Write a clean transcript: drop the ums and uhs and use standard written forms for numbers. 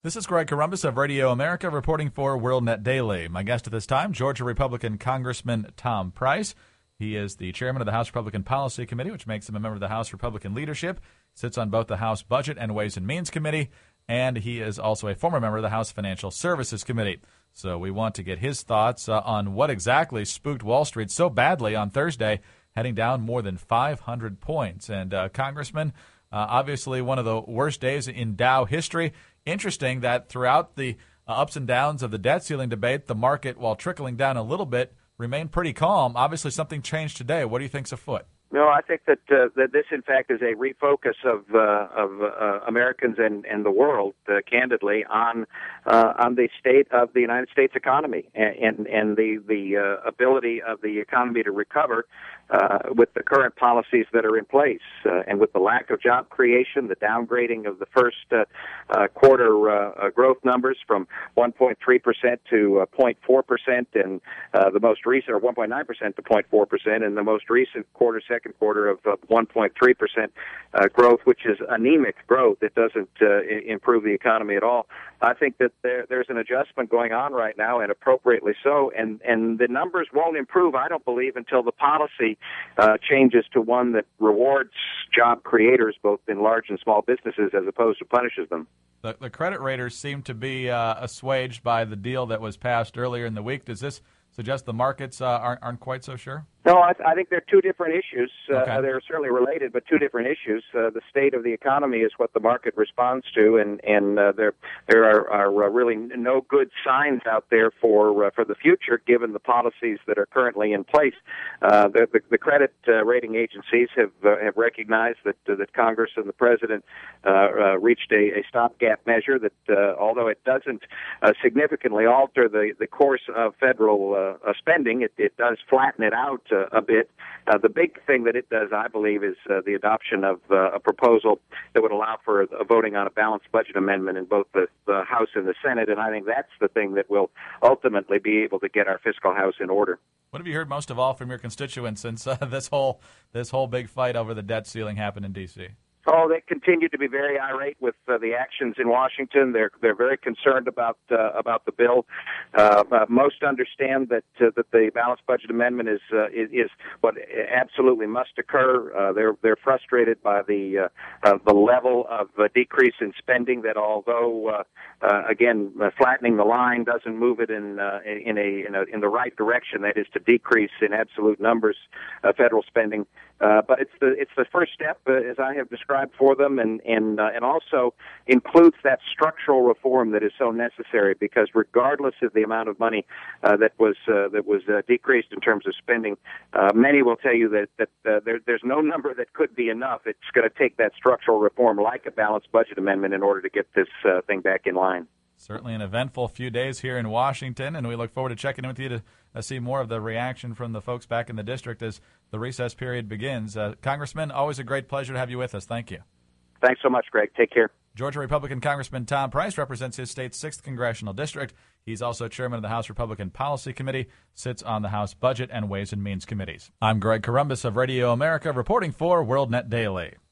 This is Greg Corombos of Radio America reporting for WorldNet Daily. My guest at this time, Georgia Republican Congressman Tom Price. He is the chairman of the House Republican Policy Committee, which makes him a member of the House Republican leadership, sits on both the House Budget and Ways and Means Committee, and he is also a former member of the House Financial Services Committee. So we want to get his thoughts on what exactly spooked Wall Street so badly on Thursday, heading down more than 500 points. And Congressman, obviously one of the worst days in Dow history. Interesting that throughout the ups and downs of the debt ceiling debate, the market, while trickling down a little bit, remained pretty calm. Obviously, something changed today. What do you think's afoot? No, I think that this, in fact, is a refocus of Americans and the world, candidly, on the state of the United States economy and the ability of the economy to recover with the current policies that are in place, and with the lack of job creation, the downgrading of the first quarter growth numbers from 1.3% to 0.4%, and the most recent, or 1.9% to 0.4%, and the most recent second quarter of 1.3% growth, which is anemic growth. It doesn't improve the economy at all. I think that there's an adjustment going on right now, and appropriately so, and the numbers won't improve, I don't believe, until the policy changes to one that rewards job creators, both in large and small businesses, as opposed to punishes them. The credit raters seem to be assuaged by the deal that was passed earlier in the week. Does this suggest the markets aren't quite so sure? No, I think they're two different issues. Okay. They're certainly related, but two different issues. The state of the economy is what the market responds to, and there are really no good signs out there for the future, given the policies that are currently in place. The credit rating agencies have recognized that Congress and the President reached a stopgap measure that, although it doesn't significantly alter the course of federal spending, it does flatten it out a bit. The big thing that it does, I believe, is the adoption of a proposal that would allow for voting on a balanced budget amendment in both the House and the Senate, and I think that's the thing that will ultimately be able to get our fiscal house in order. What have you heard most of all from your constituents since this whole big fight over the debt ceiling happened in D.C.? Oh, they continue to be very irate with the actions in Washington. They're very concerned about the bill. Most understand that the balanced budget amendment is what absolutely must occur. They're frustrated by the level of decrease in spending. That although again flattening the line doesn't move it in the right direction. That is to decrease in absolute numbers federal spending. But it's the first step, as I have described for them, and also includes that structural reform that is so necessary, because regardless of the amount of money that was decreased in terms of spending, many will tell you that there's no number that could be enough. It's going to take that structural reform, like a balanced budget amendment, in order to get this thing back in line. Certainly an eventful few days here in Washington, and we look forward to checking in with you to see more of the reaction from the folks back in the district as the recess period begins. Congressman, always a great pleasure to have you with us. Thank you. Thanks so much, Greg. Take care. Georgia Republican Congressman Tom Price represents his state's 6th Congressional District. He's also chairman of the House Republican Policy Committee, sits on the House Budget and Ways and Means Committees. I'm Greg Corombos of Radio America reporting for WorldNet Daily.